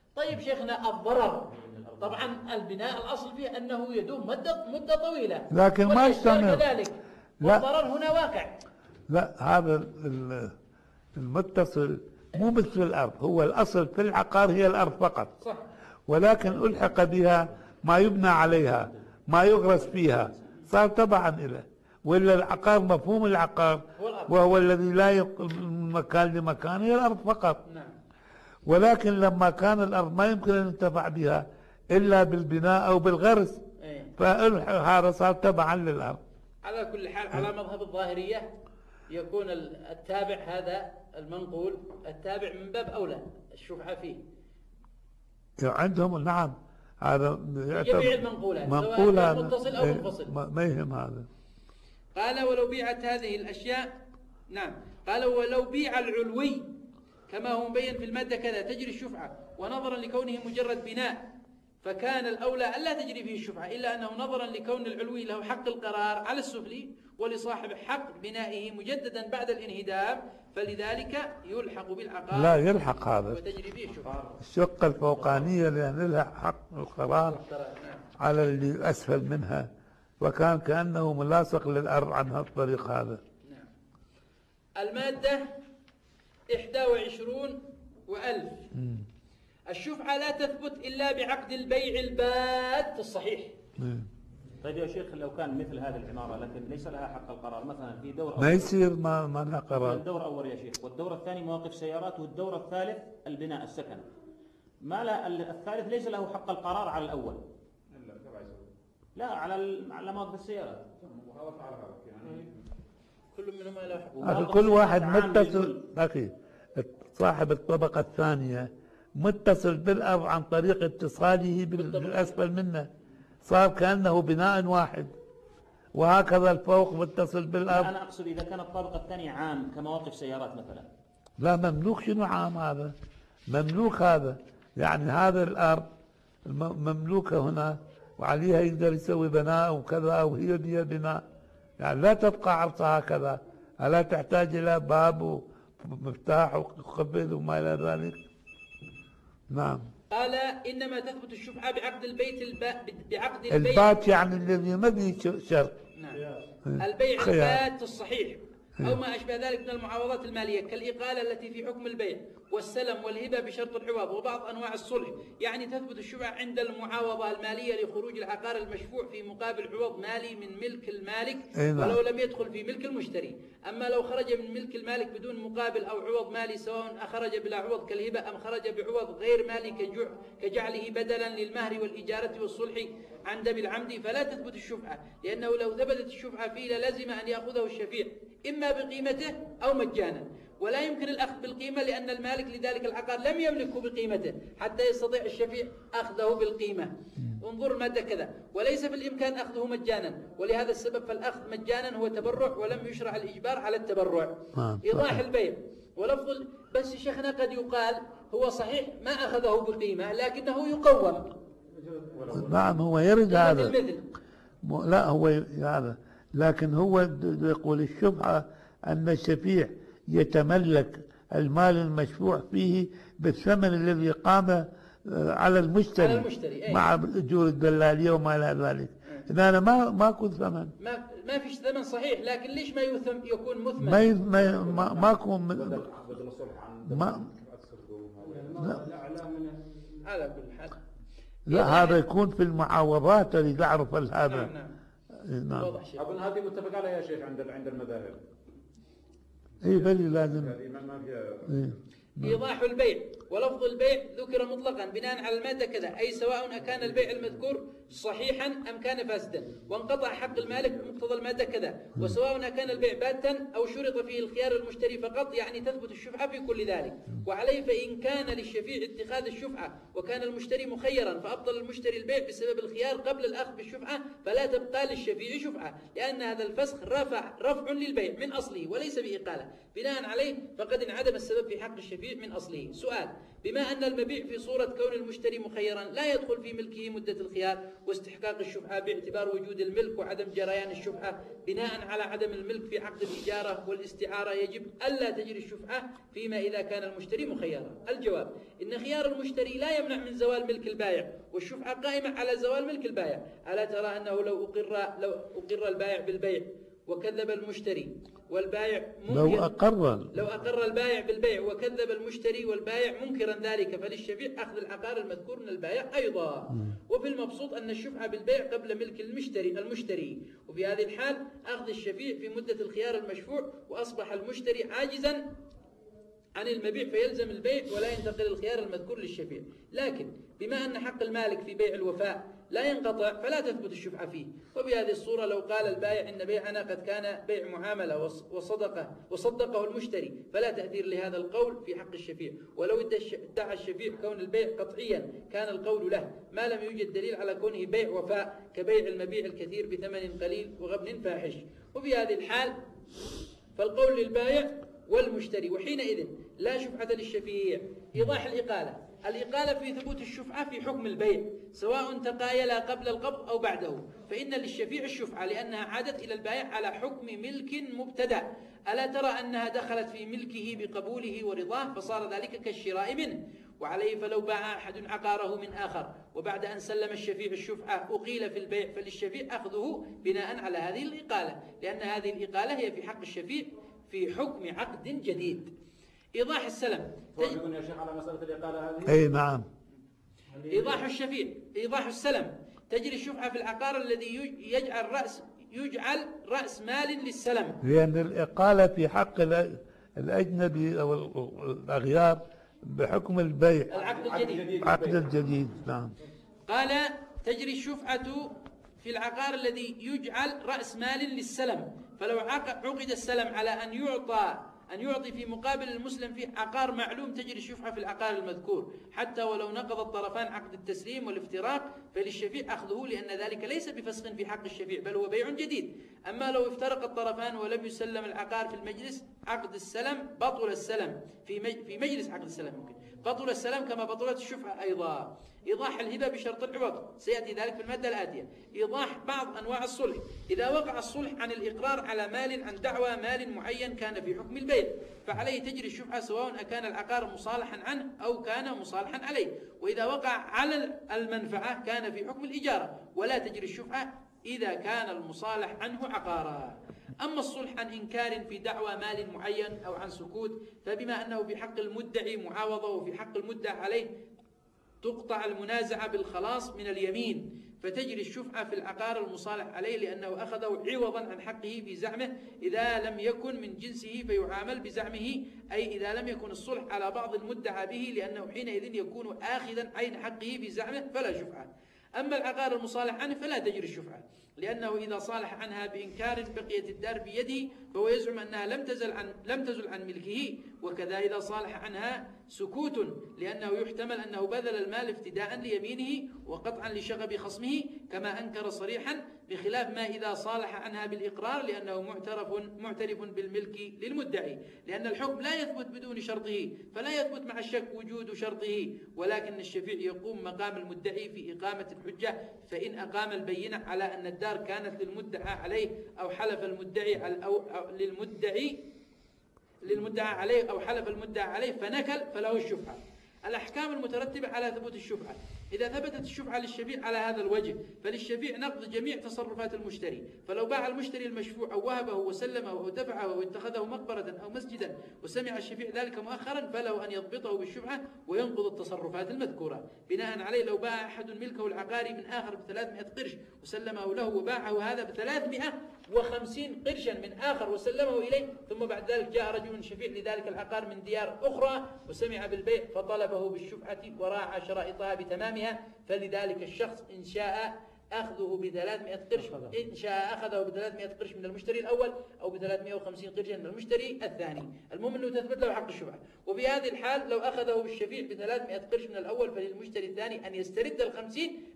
طيب شيخنا الضرر طبعا البناء الأصل فيه أنه يدوم مدة مدة طويلة، لكن ما يستمر كذلك، والضرر هنا واقع. لا، هذا المتصل مو مثل الأرض، هو الأصل في العقار هي الأرض فقط، صح. ولكن ألحق بها ما يبنى عليها، ما يغرس فيها، صار تبعا إليه. وإلا العقار مفهوم العقار وهو الذي لا ينقل من مكان لمكان هي الأرض فقط. نعم. ولكن لما كان الأرض ما يمكن أن ينتفع بها إلا بالبناء أو بالغرس، فهذا صار تبعا للأرض. على كل حال على مذهب الظاهرية يكون التابع هذا المنقول التابع من باب أولى الشفعة فيه. عندهم نعم، هذا جميع المنقولات منقولة سواء متصل أو منفصل. ما يهم هذا. قال ولو بيعت هذه الأشياء، نعم، قال ولو بيع العلوي كما هو مبين في المادة كذا تجري الشفعة، ونظرا لكونه مجرد بناء فكان الأولى ألا تجري فيه الشفعة، إلا أنه نظرا لكون العلوي له حق القرار على السفلي ولصاحب حق بنائه مجددا بعد الانهدام، فلذلك يلحق بالعقار. لا يلحق هذا وتجري فيه الشفعة. الشقة الفوقانية لأن لها حق القرار على اللي أسفل منها، وكان كأنه ملاصق للأرض عن هالطريق هذا. نعم. المادة إحدى وعشرون وألف. الشفعة لا تثبت إلا بعقد البيع البات الصحيح. طيب يا شيخ لو كان مثل هذه العمارة لكن ليس لها حق القرار، مثلا في دور أول ما يصير ما ما لها قرار. الدور أول يا شيخ، والدور الثاني مواقف سيارات، والدور الثالث البناء السكن، ما لا الثالث ليس له حق القرار على الأول. لا على على مواقف السيارات. كل منهما له حق. كل واحد متصل أخي، صاحب الطبقة الثانية متصل بالأرض عن طريق اتصاله بالأسفل منه، صار كأنه بناء واحد، وهكذا الفوق متصل بالأرض. أنا أقصد إذا كان الطابق الثاني عام كمواقف سيارات مثلا. لا مملوك. شنو عام هذا؟ مملوك هذا، يعني هذا الأرض مملوكة هنا وعليها يقدر يسوي بناء وكذا، أو هي بها بناء، يعني لا تبقى عرضها هكذا، ألا تحتاج إلى باب ومفتاح وقبل وما إلى ذلك. نعم. قال إنما تثبت الشفعة بعقد البيت الباء بعقد البيع البات يعني الذي ما به شرط. نعم. البيع البات الصحيح أو ما أشبه ذلك من المعاوضات المالية كالإقالة التي في حكم البيع والسلم والهبة بشرط العوض وبعض أنواع الصلح، يعني تثبت الشفعة عند المعاوضة المالية لخروج العقار المشفوع في مقابل عوض مالي من ملك المالك ولو لم يدخل في ملك المشتري. أما لو خرج من ملك المالك بدون مقابل أو عوض مالي سواء أخرج بلا عوض كالهبة أم خرج بعوض غير مالي كجعله بدلا للمهر والإجارة والصلح عند بالعمد فلا تثبت الشفعة، لأنه لو ثبتت الشفعة فيه للزم أن يأخذه الشفيع إما بقيمته أو مجانا، ولا يمكن الأخذ بالقيمة لأن المالك لذلك العقار لم يملكه بقيمته حتى يستطيع الشفيع أخذه بالقيمة. انظر المادة كذا، وليس في الإمكان أخذه مجانا، ولهذا السبب فالأخذ مجانا هو تبرع ولم يشرع الإجبار على التبرع. إيضاح البيع ولفظ بس شيخنا قد يقال هو صحيح ما أخذه بقيمة لكنه يقوم. نعم هو يرد هذا. المثل. لا هو هذا، لكن هو يقول الشفعة أن الشفيع يتملك المال المشفوع فيه بالثمن الذي قام على المشتري, على المشتري. مع أجور الدلالية وما إلى ذلك. إذا أنا ما ماكو ثمن، ما ما فيش ثمن صحيح، لكن ليش ما يثم يكون مثمن؟ ما ما ما ماكو ما لا على كل حال لا هذا يكون في المعاوضات اللي تعرف هذا. نعم نعم. نعم. أظن هذه متفق عليها يا شيخ عند عند المذاهب. اي بلي لازم. ما فيها. إيه. إيضاح البيع ولفظ البيع ذكر مطلقا بناء على المادة كذا، أي سواء أكان البيع المذكور صحيحا أم كان فاسدا وانقطع حق المالك بمقتضى المادة كذا، وسواء أكان البيع باتا أو شرط فيه الخيار المشتري فقط، يعني تثبت الشفعة في كل ذلك. وعليه فإن كان للشفيع اتخاذ الشفعة وكان المشتري مخيرا فأبطل المشتري البيع بسبب الخيار قبل الأخذ بالشفعة فلا تبقى للشفيع شفعة، لأن هذا الفسخ رفع رفع للبيع من أصله وليس بإقالة، بناء عليه فقد انعدم السبب في حق الشفيع الشفيع من أصله. سؤال: بما أن المبيع في صورة كون المشتري مخيرا لا يدخل في ملكه مدة الخيار واستحقاق الشفعة باعتبار وجود الملك وعدم جريان الشفعة بناء على عدم الملك في عقد الإجارة والاستعارة، يجب ألا تجري الشفعة فيما إذا كان المشتري مخيرا. الجواب: إن خيار المشتري لا يمنع من زوال ملك البائع، والشفعة قائمة على زوال ملك البائع. ألا ترى أنه لو أقر لو أقر البائع بالبيع وكذب المشتري والبائع لو أقر لو أقر البائع بالبيع وكذب المشتري والبائع منكرا ذلك، فللشفيع أخذ العقار المذكور من البائع أيضا. وفي المبسوط أن الشفعة بالبيع قبل ملك المشتري المشتري وفي هذه الحال أخذ الشفيع في مدة الخيار المشفوع، وأصبح المشتري عاجزا عن المبيع فيلزم البيع ولا ينتقل الخيار المذكور للشفيع. لكن بما أن حق المالك في بيع الوفاء لا ينقطع فلا تثبت الشفعة فيه. وبهذه الصورة لو قال البائع إن بيعنا قد كان بيع معاملة وصدقه وصدقه المشتري فلا تأثير لهذا القول في حق الشفيع، ولو ادعى الشفيع كون البيع قطعيا كان القول له ما لم يوجد دليل على كونه بيع وفاء كبيع المبيع الكثير بثمن قليل وغبن فاحش. وفي هذه الحال فالقول للبائع والمشتري، وحينئذ لا شفعة للشفيع. إيضاح الإقالة: الإقالة في ثبوت الشفعة في حكم البيع سواء تقايلا قبل القبض أو بعده، فإن للشفيع الشفعة لأنها عادت إلى البائع على حكم ملك مبتدأ. ألا ترى أنها دخلت في ملكه بقبوله ورضاه فصار ذلك كالشراء منه. وعليه فلو باع أحد عقاره من آخر وبعد أن سلم الشفيع الشفعة أقيل في البيع فللشفيع أخذه بناء على هذه الإقالة، لأن هذه الإقالة هي في حق الشفيع في حكم عقد جديد. إيضاح السلم توافقون يا شيخ على مسألة الإقالة هذه؟ أي نعم. إيضاح الشفيع إيضاح السلم: تجري الشفعة في العقار الذي يجعل رأس يجعل رأس مال للسلم، لأن الإقالة في حق الأجنبي أو الأغيار بحكم البيع العقد الجديد. العقد الجديد. نعم. قال: تجري الشفعة في العقار الذي يجعل رأس مال للسلم، فلو عقد السلم على أن يعطى أن يعطي في مقابل المسلم فيه عقار معلوم تجري الشفعة في العقار المذكور حتى ولو نقض الطرفان عقد التسليم والافتراق، فللشفيع أخذه لأن ذلك ليس بفسخ في حق الشفيع بل هو بيع جديد. أما لو افترق الطرفان ولم يسلم العقار في المجلس عقد السلم بطل السلم في في مجلس عقد السلم ممكن بطل السلم كما بطلت الشفعة أيضا. إيضاح الهبة بشرط العوض سيأتي ذلك في المادة الآتية. إيضاح بعض أنواع الصلح: إذا وقع الصلح عن الإقرار على مال عن دعوى مال معين كان في حكم البيع فعليه تجري الشفعة سواء أكان العقار مصالحا عنه أو كان مصالحا عليه. وإذا وقع على المنفعة كان في حكم الإجارة ولا تجري الشفعة إذا كان المصالح عنه عقارا. أما الصلح عن إنكار في دعوى مال معين أو عن سكوت فبما أنه في حق المدعي معاوضة وفي حق المدعى عليه تقطع المنازعة بالخلاص من اليمين، فتجري الشفعة في العقار المصالح عليه لأنه أخذه عوضا عن حقه بزعمه إذا لم يكن من جنسه فيعامل بزعمه، أي إذا لم يكن الصلح على بعض المدعى به لأنه حينئذ يكون آخذا عين حقه بزعمه فلا شفعة. أما العقار المصالح عنه فلا تجري الشفعة لأنه إذا صالح عنها بإنكار بقيت الدار بيده فهو يزعم أنها لم تزل عن لم تزل عن ملكه، وكذا إذا صالح عنها سكوت لأنه يحتمل أنه بذل المال افتداء ليمينه وقطعا لشغب خصمه كما أنكر صريحا، بخلاف ما إذا صالح عنها بالإقرار لأنه معترف معترف بالملك للمدعي، لأن الحكم لا يثبت بدون شرطه فلا يثبت مع الشك وجود شرطه، ولكن الشفيع يقوم مقام المدعي في إقامة الحجة، فإن أقام البينة على أن الدار كانت للمدعى عليه أو حلف المدعي أو للمدعي للمدعى عليه أو حلف المدعى عليه فنكل فله الشفعة. الأحكام المترتبة على ثبوت الشفعة: إذا ثبتت الشفعة للشفيع على هذا الوجه فللشفيع نقض جميع تصرفات المشتري، فلو باع المشتري المشفوع أو وهبه وسلمه أو دفعه أو اتخذه مقبرة أو مسجدا وسمع الشفيع ذلك مؤخرا فله أن يضبطه بالشفعة وينقض التصرفات المذكورة. بناء عليه لو باع أحد ملكه العقاري من آخر بثلاثمائة قرش وسلمه له وباعه هذا بثلاثمائة وخمسين قرشا من آخر وسلمه إليه، ثم بعد ذلك جاء رجل شفيع لذلك العقار من ديار أخرى وسمع بالبيع فطلبه بالشفعة وراعى شرائطها بتمامها، فلذلك الشخص إن شاء أخذه بثلاثمائة قرش إن شاء أخذه بثلاثمائة قرش من المشتري الأول أو بثلاثمائة وخمسين قرشا من المشتري الثاني، المهم أنه تثبت له حق الشفعة. وفي هذه الحال لو أخذه بالشفيع بثلاثمائة قرش من الأول فللمشتري الثاني أن يسترد الخمسين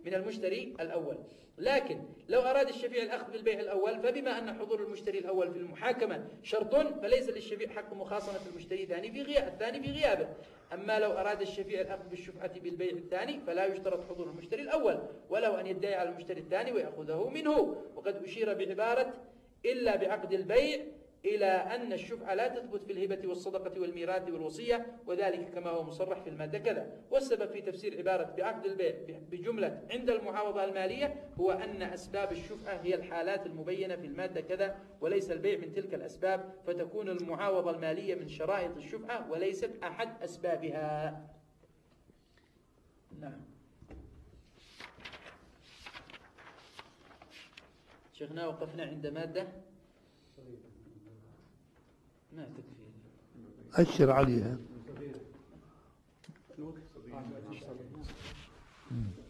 من المشتري الأول. لكن لو أراد الشفيع الأخذ بالبيع الأول، فبما أن حضور المشتري الأول في المحاكمة شرط، فليس للشفيع حق مخاصمة المشتري الثاني في غياب الثاني في غيابه. أما لو أراد الشفيع الأخذ بالشفعة بالبيع الثاني فلا يشترط حضور المشتري الأول، وله أن يدعي على المشتري الثاني ويأخذه منه. وقد أشير بعبارة إلا بعقد البيع إلى أن الشفعة لا تثبت في الهبة والصدقة والميراث والوصية، وذلك كما هو مصرح في المادة كذا. والسبب في تفسير عبارة بعقد البيع بجملة عند المعاوضة المالية هو أن أسباب الشفعة هي الحالات المبينة في المادة كذا، وليس البيع من تلك الأسباب، فتكون المعاوضة المالية من شرائط الشفعة وليست أحد أسبابها. نعم. شيخنا وقفنا عند مادة ما تكفي، أشر عليها.